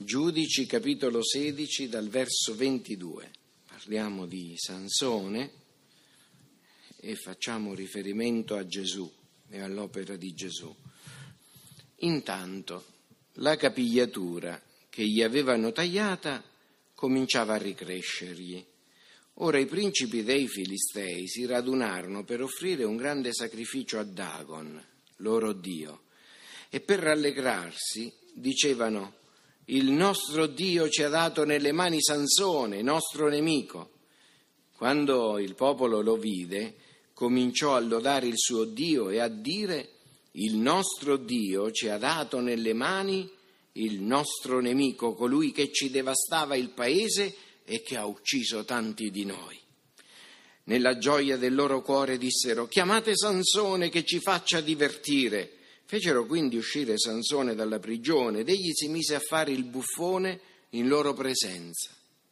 Giudici, capitolo 16, dal verso 22. Parliamo di Sansone e facciamo riferimento a Gesù e all'opera di Gesù. Intanto la capigliatura che gli avevano tagliata cominciava a ricrescergli. Ora i principi dei Filistei si radunarono per offrire un grande sacrificio a Dagon, loro dio, e per rallegrarsi dicevano: il nostro Dio ci ha dato nelle mani Sansone, nostro nemico. Quando il popolo lo vide, cominciò a lodare il suo Dio e a dire: il nostro Dio ci ha dato nelle mani il nostro nemico, colui che ci devastava il paese e che ha ucciso tanti di noi. Nella gioia del loro cuore dissero: chiamate Sansone che ci faccia divertire. Fecero quindi uscire Sansone dalla prigione ed egli si mise a fare il buffone in loro presenza.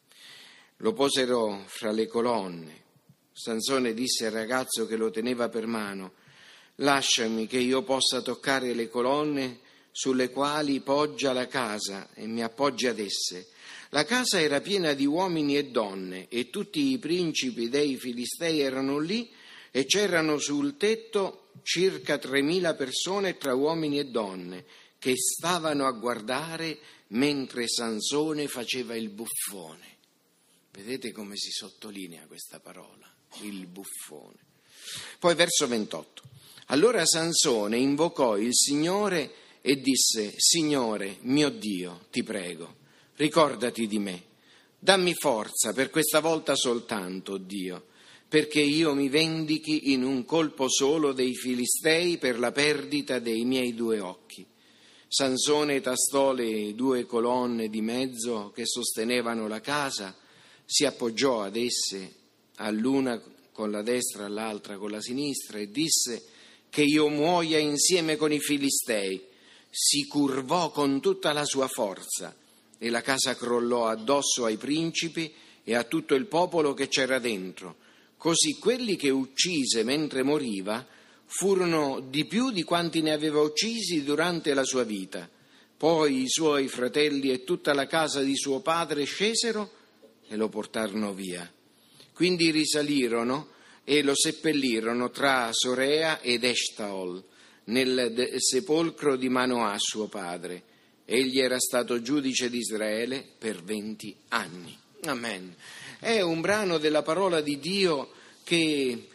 Lo posero fra le colonne. Sansone disse al ragazzo che lo teneva per mano: lasciami che io possa toccare le colonne sulle quali poggia la casa e mi appoggi ad esse. La casa era piena di uomini e donne e tutti i principi dei Filistei erano lì e c'erano sul tetto circa 3.000 persone tra uomini e donne che stavano a guardare mentre Sansone faceva il buffone. Vedete come si sottolinea questa parola, il buffone. Poi verso 28. Allora Sansone invocò il Signore e disse: Signore mio Dio, ti prego, ricordati di me, dammi forza per questa volta soltanto, Dio, perché io mi vendichi in un colpo solo dei Filistei per la perdita dei miei 2 occhi. Sansone tastò le 2 colonne di mezzo che sostenevano la casa, si appoggiò ad esse, all'una con la destra, all'altra con la sinistra, e disse: che io muoia insieme con i Filistei. Si curvò con tutta la sua forza e la casa crollò addosso ai principi e a tutto il popolo che c'era dentro. Così quelli che uccise mentre moriva furono di più di quanti ne aveva uccisi durante la sua vita. Poi i suoi fratelli e tutta la casa di suo padre scesero e lo portarono via. Quindi risalirono e lo seppellirono tra Sorea ed Eshtaol, nel sepolcro di Manoah suo padre. Egli era stato giudice di Israele per 20 anni. Amen. È un brano della parola di Dio che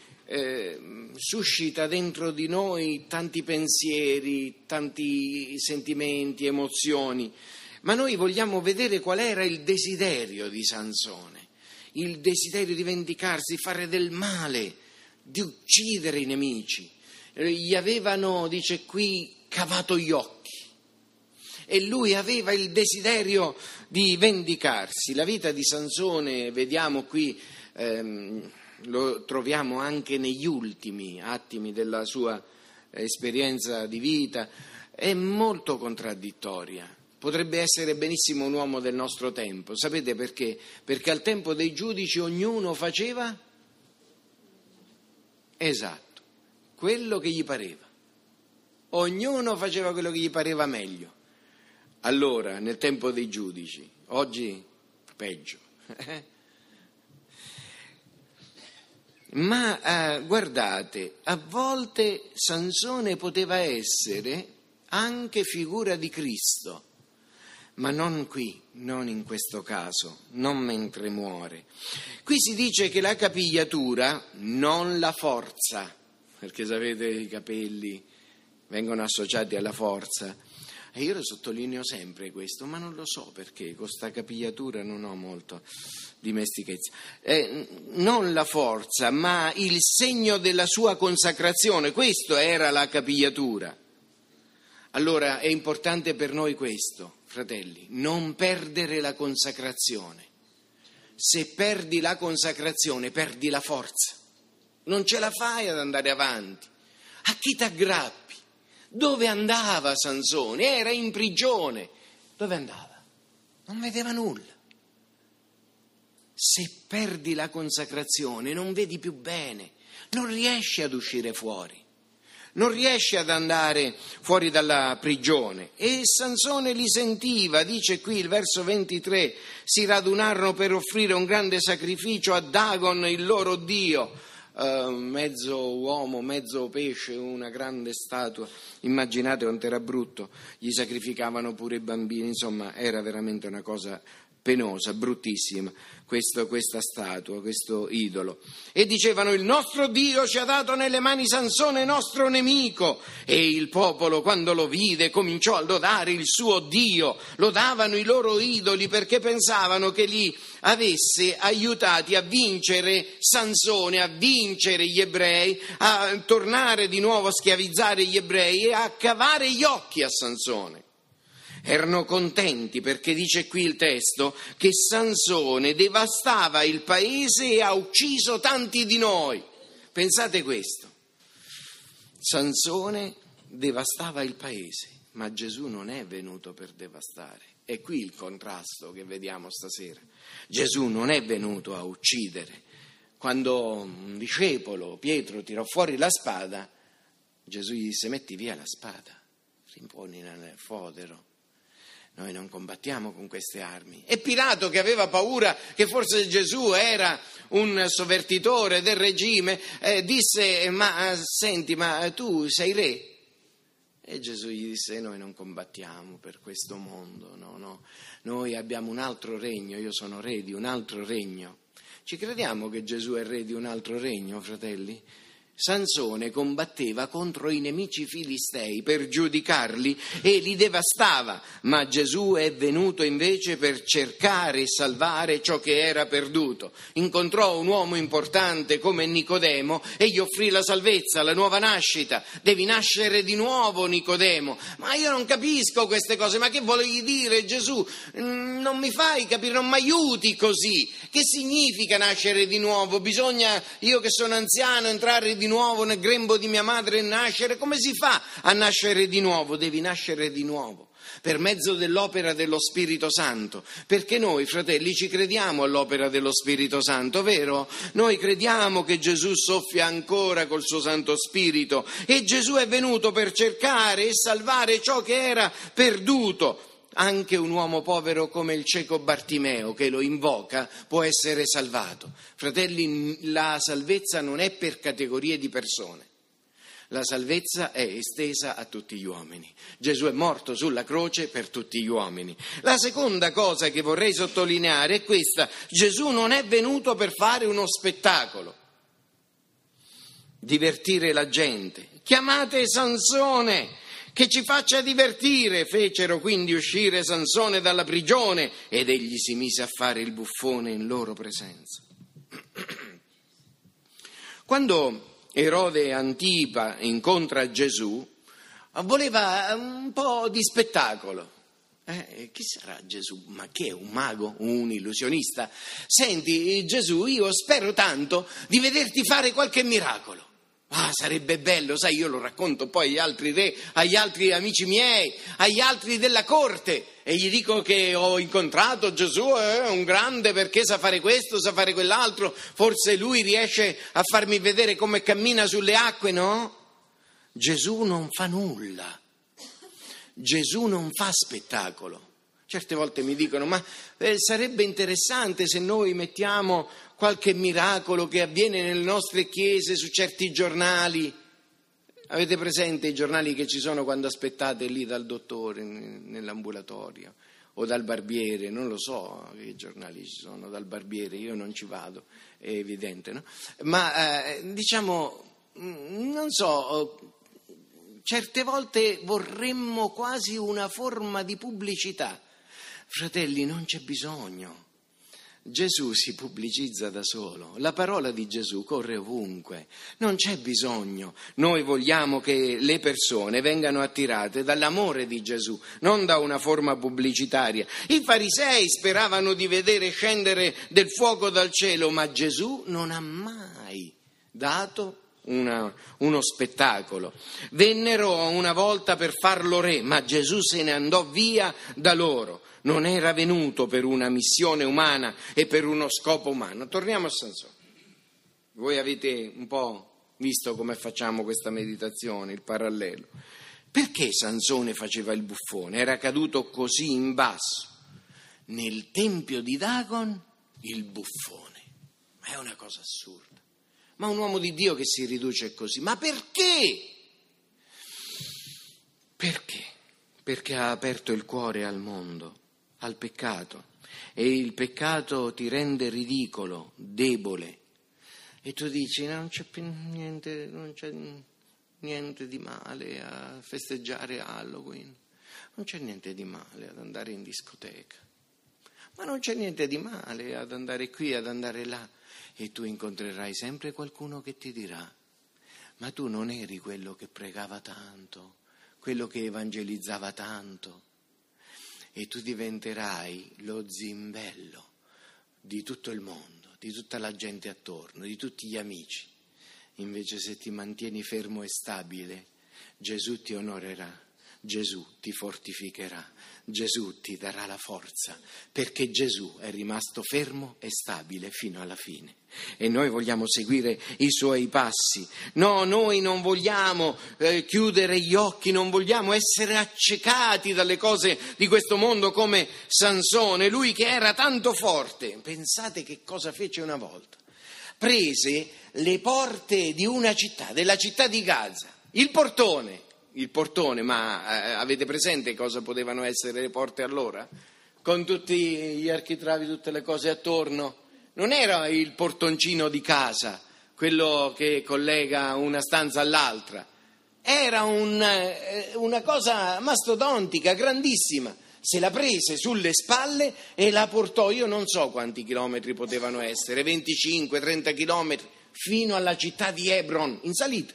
suscita dentro di noi tanti pensieri, tanti sentimenti, emozioni, ma noi vogliamo vedere qual era il desiderio di Sansone, il desiderio di vendicarsi, di fare del male, di uccidere i nemici. Gli avevano, dice qui, cavato gli occhi e lui aveva il desiderio di vendicarsi. La vita di Sansone, vediamo qui, lo troviamo anche negli ultimi attimi della sua esperienza di vita, è molto contraddittoria. Potrebbe essere benissimo un uomo del nostro tempo. Sapete perché? Perché al tempo dei giudici ognuno faceva esatto quello che gli pareva. Ognuno faceva quello che gli pareva meglio. Allora, nel tempo dei giudici, oggi peggio. Ma guardate, a volte Sansone poteva essere anche figura di Cristo, ma non qui, non in questo caso, non mentre muore. Qui si dice che la capigliatura, non la forza, perché sapete i capelli vengono associati alla forza, e io lo sottolineo sempre questo, ma non lo so perché, con sta capigliatura non ho molto dimestichezza. Non la forza, ma il segno della sua consacrazione, questo era la capigliatura. Allora è importante per noi questo, fratelli, non perdere la consacrazione. Se perdi la consacrazione, perdi la forza. Non ce la fai ad andare avanti. A chi t'aggrappi? Dove andava Sansone? Era in prigione. Dove andava? Non vedeva nulla. Se perdi la consacrazione non vedi più bene, non riesci ad uscire fuori. non riesce ad andare fuori dalla prigione. E Sansone li sentiva, dice qui il verso 23, si radunarono per offrire un grande sacrificio a Dagon, il loro dio, mezzo uomo, mezzo pesce, una grande statua. Immaginate quanto era brutto, gli sacrificavano pure i bambini, insomma era veramente una cosa penosa, bruttissima, questa statua, questo idolo. E dicevano: il nostro Dio ci ha dato nelle mani Sansone, nostro nemico. E il popolo, quando lo vide, cominciò a lodare il suo Dio. Lodavano i loro idoli perché pensavano che li avesse aiutati a vincere Sansone, a vincere gli ebrei, a tornare di nuovo a schiavizzare gli ebrei e a cavare gli occhi a Sansone. Erano contenti perché dice qui il testo che Sansone devastava il paese e ha ucciso tanti di noi. Pensate questo, Sansone devastava il paese, ma Gesù non è venuto per devastare. È qui il contrasto che vediamo stasera. Gesù non è venuto a uccidere. Quando un discepolo, Pietro, tirò fuori la spada, Gesù gli disse: metti via la spada, rimponi nel fodero. Noi non combattiamo con queste armi. E Pilato, che aveva paura che forse Gesù era un sovvertitore del regime, disse: ma senti, ma tu sei re? E Gesù gli disse: noi non combattiamo per questo mondo, no. Noi abbiamo un altro regno, io sono re di un altro regno. Ci crediamo che Gesù è re di un altro regno, fratelli? Sansone combatteva contro i nemici filistei per giudicarli e li devastava, ma Gesù è venuto invece per cercare e salvare ciò che era perduto. Incontrò un uomo importante come Nicodemo e gli offrì la salvezza, la nuova nascita. Devi nascere di nuovo, Nicodemo. Ma io non capisco queste cose, ma che volevi dire, Gesù? Non mi fai capire, non mi aiuti così. Che significa nascere di nuovo? Bisogna, io che sono anziano, entrare di nuovo nel grembo di mia madre e nascere? Come si fa a nascere di nuovo? Devi nascere di nuovo per mezzo dell'opera dello Spirito Santo, perché noi, fratelli, ci crediamo all'opera dello Spirito Santo, vero? Noi crediamo che Gesù soffia ancora col suo Santo Spirito e Gesù è venuto per cercare e salvare ciò che era perduto. Anche un uomo povero come il cieco Bartimeo che lo invoca può essere salvato. Fratelli, la salvezza non è per categorie di persone. La salvezza è estesa a tutti gli uomini. Gesù è morto sulla croce per tutti gli uomini. La seconda cosa che vorrei sottolineare è questa: Gesù non è venuto per fare uno spettacolo, divertire la gente. Chiamate Sansone che ci faccia divertire. Fecero quindi uscire Sansone dalla prigione ed egli si mise a fare il buffone in loro presenza. Quando Erode Antipa incontra Gesù, voleva un po' di spettacolo. Chi sarà Gesù? Ma che è, un mago? Un illusionista? Senti, Gesù, io spero tanto di vederti fare qualche miracolo. Sarebbe bello, sai, io lo racconto poi agli altri re, agli altri amici miei, agli altri della corte, e gli dico che ho incontrato Gesù, è un grande perché sa fare questo, sa fare quell'altro, forse lui riesce a farmi vedere come cammina sulle acque, no? Gesù non fa nulla, Gesù non fa spettacolo. Certe volte mi dicono: ma sarebbe interessante se noi mettiamo qualche miracolo che avviene nelle nostre chiese su certi giornali. Avete presente i giornali che ci sono quando aspettate lì dal dottore nell'ambulatorio o dal barbiere? Non lo so che giornali ci sono dal barbiere, io non ci vado, è evidente, no? Ma diciamo, non so, certe volte vorremmo quasi una forma di pubblicità. Fratelli, non c'è bisogno. Gesù si pubblicizza da solo, la parola di Gesù corre ovunque, non c'è bisogno. Noi vogliamo che le persone vengano attirate dall'amore di Gesù, non da una forma pubblicitaria. I farisei speravano di vedere scendere del fuoco dal cielo, ma Gesù non ha mai dato uno spettacolo. Vennero una volta per farlo re, ma Gesù se ne andò via da loro. Non era venuto per una missione umana e per uno scopo umano. Torniamo a Sansone. Voi avete un po' visto come facciamo questa meditazione, il parallelo. Perché Sansone faceva il buffone? Era caduto così in basso. Nel tempio di Dagon, il buffone. Ma è una cosa assurda. Ma un uomo di Dio che si riduce così. Ma perché? Perché? Perché ha aperto il cuore al mondo, al peccato. E il peccato ti rende ridicolo, debole. E tu dici, non c'è più niente, non c'è niente di male a festeggiare Halloween. Non c'è niente di male ad andare in discoteca. Ma non c'è niente di male ad andare qui, ad andare là. E tu incontrerai sempre qualcuno che ti dirà, ma tu non eri quello che pregava tanto, quello che evangelizzava tanto. E tu diventerai lo zimbello di tutto il mondo, di tutta la gente attorno, di tutti gli amici. Invece se ti mantieni fermo e stabile, Gesù ti onorerà, Gesù ti fortificherà, Gesù ti darà la forza, perché Gesù è rimasto fermo e stabile fino alla fine. E noi vogliamo seguire i suoi passi. No, noi non vogliamo chiudere gli occhi, non vogliamo essere accecati dalle cose di questo mondo come Sansone, lui che era tanto forte. Pensate che cosa fece una volta. Prese le porte di una città, della città di Gaza, il portone, ma avete presente cosa potevano essere le porte allora? Con tutti gli architravi, tutte le cose attorno. Non era il portoncino di casa, quello che collega una stanza all'altra. Era una cosa mastodontica, grandissima. Se la prese sulle spalle e la portò, io non so quanti chilometri potevano essere, 25-30 chilometri, fino alla città di Hebron, in salita,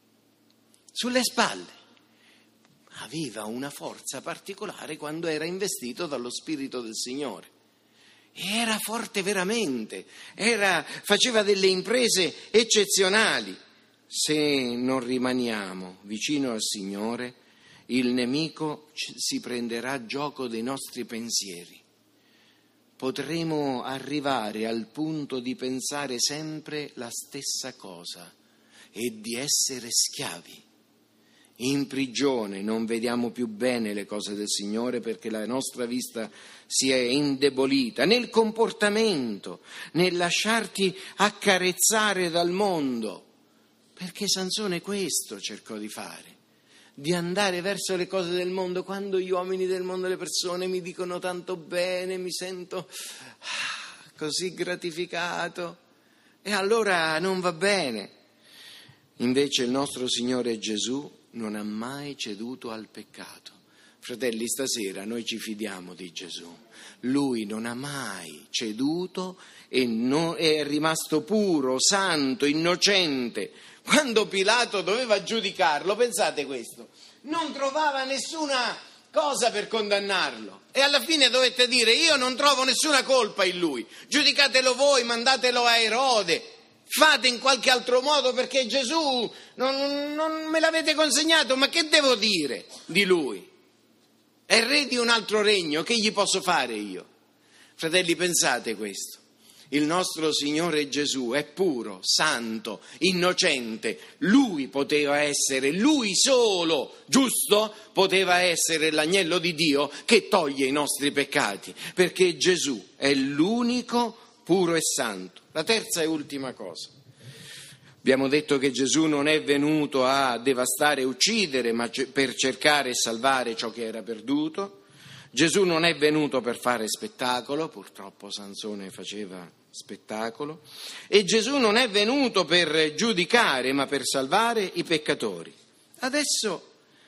sulle spalle. Aveva una forza particolare quando era investito dallo Spirito del Signore. E era forte veramente, faceva delle imprese eccezionali. Se non rimaniamo vicino al Signore, il nemico si prenderà gioco dei nostri pensieri. Potremo arrivare al punto di pensare sempre la stessa cosa e di essere schiavi. In prigione non vediamo più bene le cose del Signore perché la nostra vista si è indebolita nel comportamento, nel lasciarti accarezzare dal mondo, perché Sansone questo cercò di fare, di andare verso le cose del mondo. Quando gli uomini del mondo, le persone mi dicono tanto bene, mi sento così gratificato, e allora non va bene. Invece il nostro Signore Gesù non ha mai ceduto al peccato. Fratelli, stasera noi ci fidiamo di Gesù. Lui non ha mai ceduto e è rimasto puro, santo, innocente. Quando Pilato doveva giudicarlo, pensate questo, non trovava nessuna cosa per condannarlo. E alla fine dovette dire: io non trovo nessuna colpa in lui, giudicatelo voi, mandatelo a Erode. Fate in qualche altro modo perché Gesù non me l'avete consegnato, ma che devo dire di lui? È re di un altro regno, che gli posso fare io? Fratelli, pensate questo. Il nostro Signore Gesù è puro, santo, innocente. Lui poteva essere, lui solo, giusto, poteva essere l'agnello di Dio che toglie i nostri peccati, perché Gesù è l'unico puro e santo. La terza e ultima cosa. Abbiamo detto che Gesù non è venuto a devastare e uccidere, ma per cercare e salvare ciò che era perduto. Gesù non è venuto per fare spettacolo, purtroppo Sansone faceva spettacolo, e Gesù non è venuto per giudicare, ma per salvare i peccatori. Adesso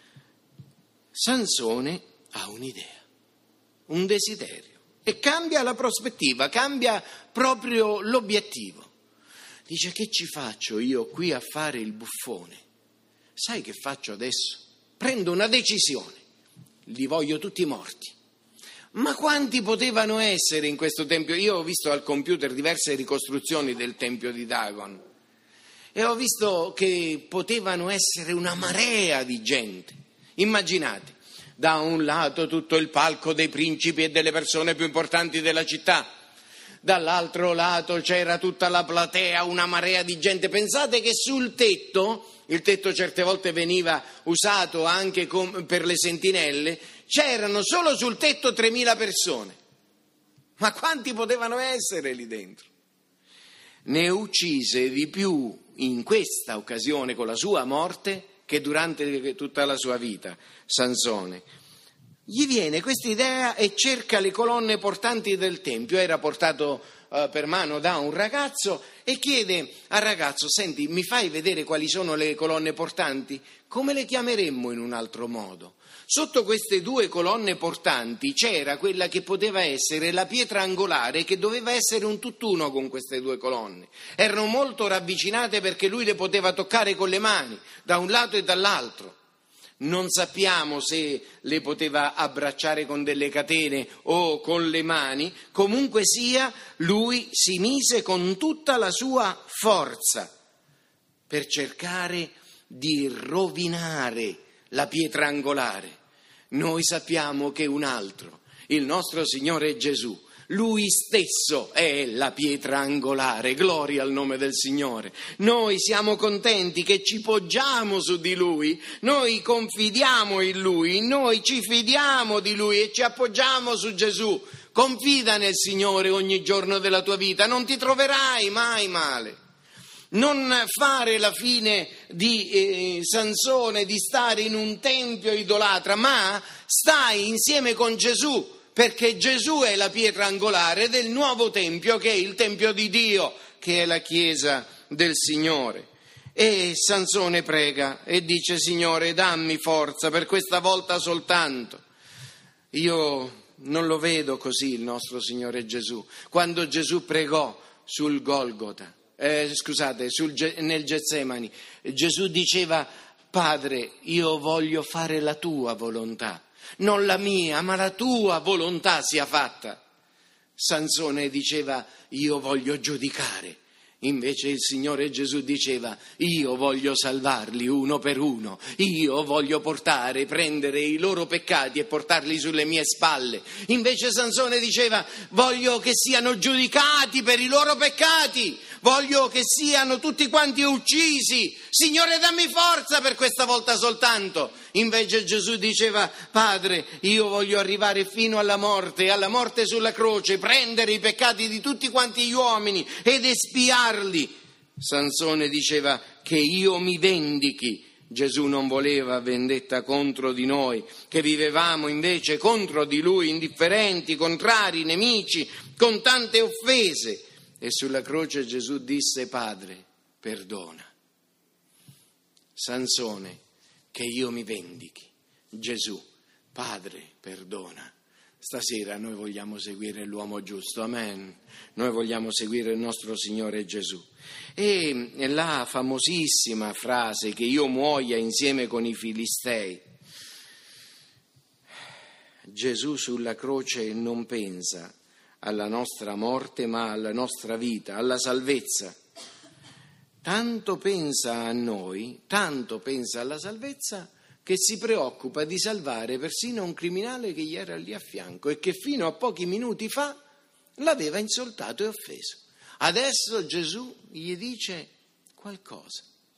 Sansone ha un'idea, un desiderio, e cambia la prospettiva, cambia proprio l'obiettivo. Dice: che ci faccio io qui a fare il buffone? Sai che faccio adesso? Prendo una decisione, li voglio tutti morti. Ma quanti potevano essere in questo tempio? Io ho visto al computer diverse ricostruzioni del tempio di Dagon e ho visto che potevano essere una marea di gente. Immaginate, da un lato tutto il palco dei principi e delle persone più importanti della città, dall'altro lato c'era tutta la platea, una marea di gente. Pensate che sul tetto, il tetto certe volte veniva usato anche per le sentinelle, c'erano solo sul tetto 3.000 persone. Ma quanti potevano essere lì dentro? Ne uccise di più in questa occasione con la sua morte che durante tutta la sua vita, Sansone. Gli viene questa idea e cerca le colonne portanti del tempio. Era portato per mano da un ragazzo e chiede al ragazzo: senti, mi fai vedere quali sono le colonne portanti? Come le chiameremmo in un altro modo? Sotto queste due colonne portanti c'era quella che poteva essere la pietra angolare, che doveva essere un tutt'uno con queste due colonne. Erano molto ravvicinate perché lui le poteva toccare con le mani, da un lato e dall'altro. Non sappiamo se le poteva abbracciare con delle catene o con le mani, comunque sia, lui si mise con tutta la sua forza per cercare di rovinare la pietra angolare. Noi sappiamo che un altro, il nostro Signore Gesù, Lui stesso è la pietra angolare, gloria al nome del Signore. Noi siamo contenti che ci poggiamo su di Lui, noi confidiamo in Lui, noi ci fidiamo di Lui e ci appoggiamo su Gesù. Confida nel Signore ogni giorno della tua vita, non ti troverai mai male. Non fare la fine di Sansone, di stare in un tempio idolatra, ma stai insieme con Gesù, perché Gesù è la pietra angolare del nuovo tempio, che è il tempio di Dio, che è la chiesa del Signore. E Sansone prega e dice: Signore, dammi forza per questa volta soltanto. Io non lo vedo così il nostro Signore Gesù. Quando Gesù pregò sul Golgota, nel Getsemani, Gesù diceva: Padre, io voglio fare la tua volontà, non la mia, ma la tua volontà sia fatta. Sansone diceva: io voglio giudicare. Invece il Signore Gesù diceva: io voglio salvarli uno per uno, io voglio prendere i loro peccati e portarli sulle mie spalle. Invece Sansone diceva: voglio che siano giudicati per i loro peccati, voglio che siano tutti quanti uccisi. Signore, dammi forza per questa volta soltanto. Invece Gesù diceva: Padre, io voglio arrivare fino alla morte sulla croce, prendere i peccati di tutti quanti gli uomini ed espiarli. Sansone diceva: che io mi vendichi. Gesù non voleva vendetta contro di noi, che vivevamo invece contro di lui, indifferenti, contrari, nemici, con tante offese. E sulla croce Gesù disse: Padre, perdona. Sansone, che io mi vendichi. Gesù, Padre, perdona. Stasera noi vogliamo seguire l'uomo giusto, amen. Noi vogliamo seguire il nostro Signore Gesù. E la famosissima frase: che io muoia insieme con i Filistei. Gesù sulla croce non pensa alla nostra morte, ma alla nostra vita, alla salvezza. Tanto pensa a noi, tanto pensa alla salvezza, che si preoccupa di salvare persino un criminale che gli era lì a fianco e che fino a pochi minuti fa l'aveva insultato e offeso. Adesso Gesù gli dice qualcosa.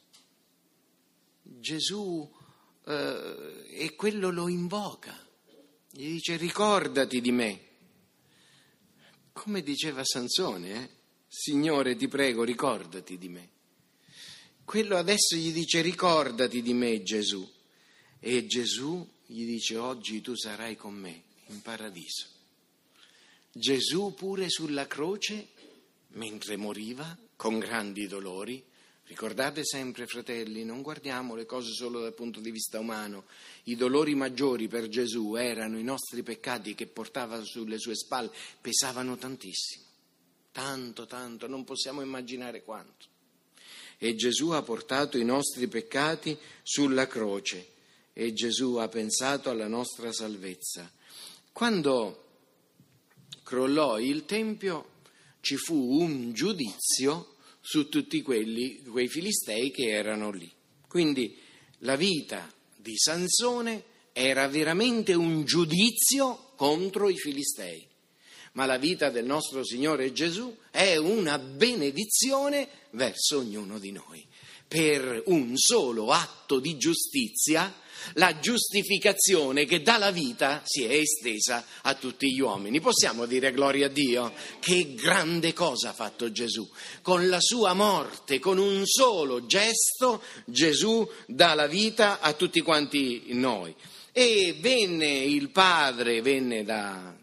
Gesù e quello lo invoca, gli dice: ricordati di me. Come diceva Sansone, Signore, ti prego, ricordati di me. Quello adesso gli dice: ricordati di me, Gesù. E Gesù gli dice: oggi tu sarai con me in paradiso. Gesù pure sulla croce, mentre moriva, con grandi dolori. Ricordate sempre, fratelli, non guardiamo le cose solo dal punto di vista umano. I dolori maggiori per Gesù erano i nostri peccati che portava sulle sue spalle, pesavano tantissimo, tanto, non possiamo immaginare quanto. E Gesù ha portato i nostri peccati sulla croce e Gesù ha pensato alla nostra salvezza. Quando crollò il Tempio ci fu un giudizio su tutti quei filistei che erano lì. Quindi la vita di Sansone era veramente un giudizio contro i filistei. ma la vita del nostro Signore Gesù è una benedizione verso ognuno di noi. Per un solo atto di giustizia, la giustificazione che dà la vita si è estesa a tutti gli uomini. Possiamo dire gloria a Dio? Che grande cosa ha fatto Gesù. Con la sua morte, con un solo gesto, Gesù dà la vita a tutti quanti noi. E il padre venne dal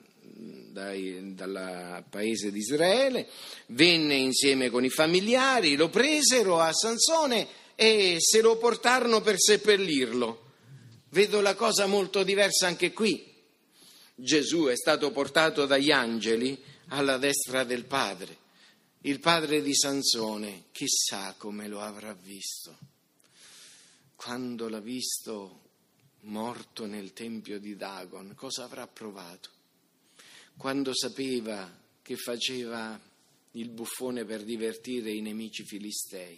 paese di Israele, venne insieme con i familiari, lo presero a Sansone e se lo portarono per seppellirlo. Vedo la cosa molto diversa anche qui. Gesù è stato portato dagli angeli alla destra del Padre. Il padre di Sansone, chissà come lo avrà visto. Quando l'ha visto morto nel tempio di Dagon, cosa avrà provato? Quando sapeva che faceva il buffone per divertire i nemici filistei.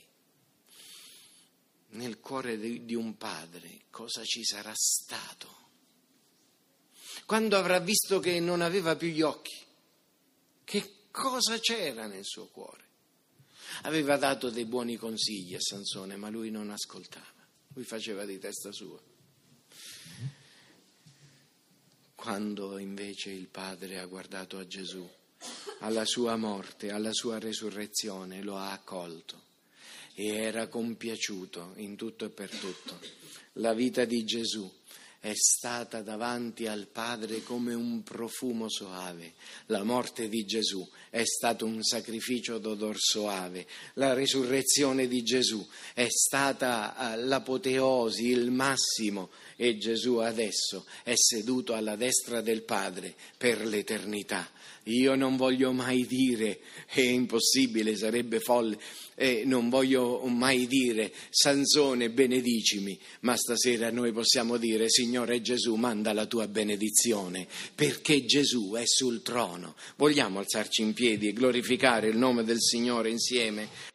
Nel cuore di un padre cosa ci sarà stato? Quando avrà visto che non aveva più gli occhi, che cosa c'era nel suo cuore? Aveva dato dei buoni consigli a Sansone, ma lui non ascoltava, lui faceva di testa sua. Quando invece il padre ha guardato a Gesù, alla sua morte, alla sua resurrezione, lo ha accolto. E era compiaciuto in tutto e per tutto. La vita di Gesù è stata davanti al Padre come un profumo soave. La morte di Gesù è stato un sacrificio d'odor soave. La resurrezione di Gesù è stata l'apoteosi, il massimo. E Gesù adesso è seduto alla destra del Padre per l'eternità. Io non voglio mai dire, è impossibile, sarebbe folle, non voglio mai dire Sansone benedicimi, ma stasera noi possiamo dire Signore Gesù manda la tua benedizione, perché Gesù è sul trono. Vogliamo alzarci in piedi e glorificare il nome del Signore insieme?